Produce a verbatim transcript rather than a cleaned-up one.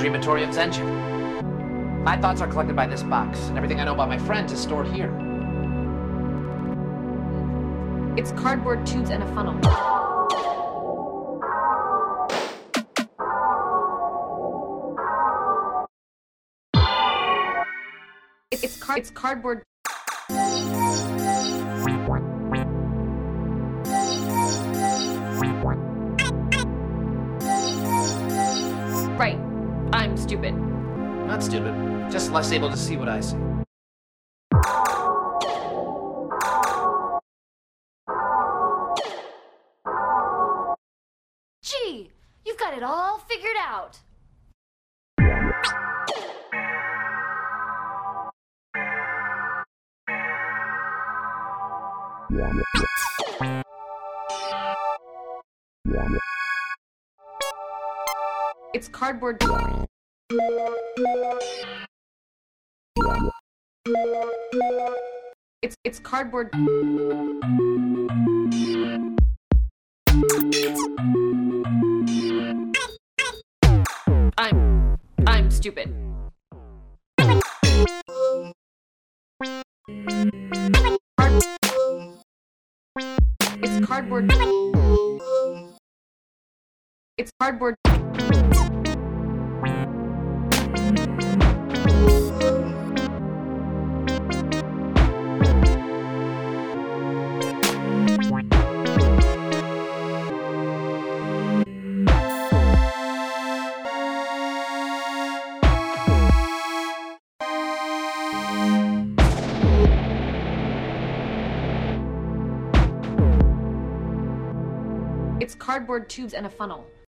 Dreamatorium's engine. My thoughts are collected by this box, and everything I know about my friends is stored here. It's cardboard tubes and a funnel. It's, it's, car- it's cardboard. Right. I'm stupid. Not stupid, just less able to see what I see. Gee, you've got it all figured out. It's cardboard. It's it's cardboard. I'm I'm stupid. Card- it's cardboard. It's cardboard. It's cardboard tubes and a funnel.